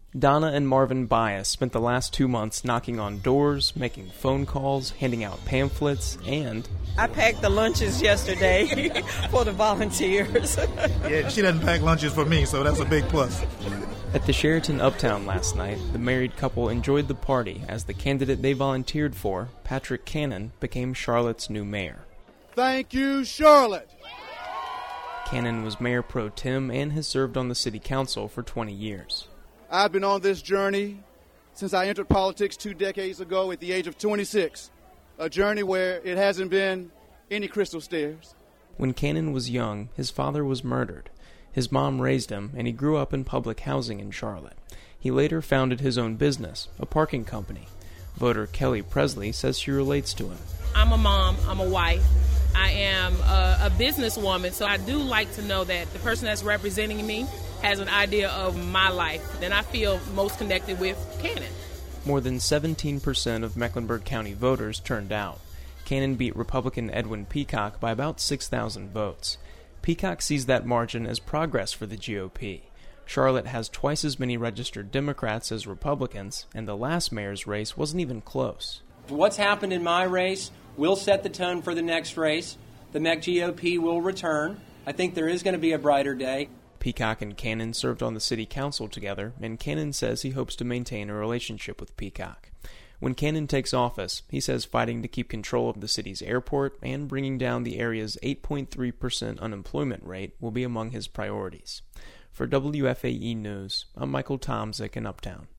Donna and Marvin Bias spent the last 2 months knocking on doors, making phone calls, handing out pamphlets, and I packed the lunches yesterday for the volunteers. Yeah, she doesn't pack lunches for me, so that's a big plus. At the Sheraton Uptown last night, the married couple enjoyed the party as the candidate they volunteered for, Patrick Cannon, became Charlotte's new mayor. Thank you, Charlotte. Cannon was mayor pro tem and has served on the city council for 20 years. I've been on this journey since I entered politics 2 decades ago at the age of 26, a journey where it hasn't been any crystal stairs. When Cannon was young, his father was murdered. His mom raised him, and he grew up in public housing in Charlotte. He later founded his own business, a parking company. Voter Kelly Presley says she relates to him. I'm a mom, I'm a wife, I am a businesswoman, so I do like to know that the person that's representing me has an idea of my life, then I feel most connected with Cannon. More than 17% of Mecklenburg County voters turned out. Cannon beat Republican Edwin Peacock by about 6,000 votes. Peacock sees that margin as progress for the GOP. Charlotte has twice as many registered Democrats as Republicans, and the last mayor's race wasn't even close. What's happened in my race will set the tone for the next race. The MEC GOP will return. I think there is going to be a brighter day. Peacock and Cannon served on the city council together, and Cannon says he hopes to maintain a relationship with Peacock. When Cannon takes office, he says fighting to keep control of the city's airport and bringing down the area's 8.3% unemployment rate will be among his priorities. For WFAE News, I'm Michael Tomzik in Uptown.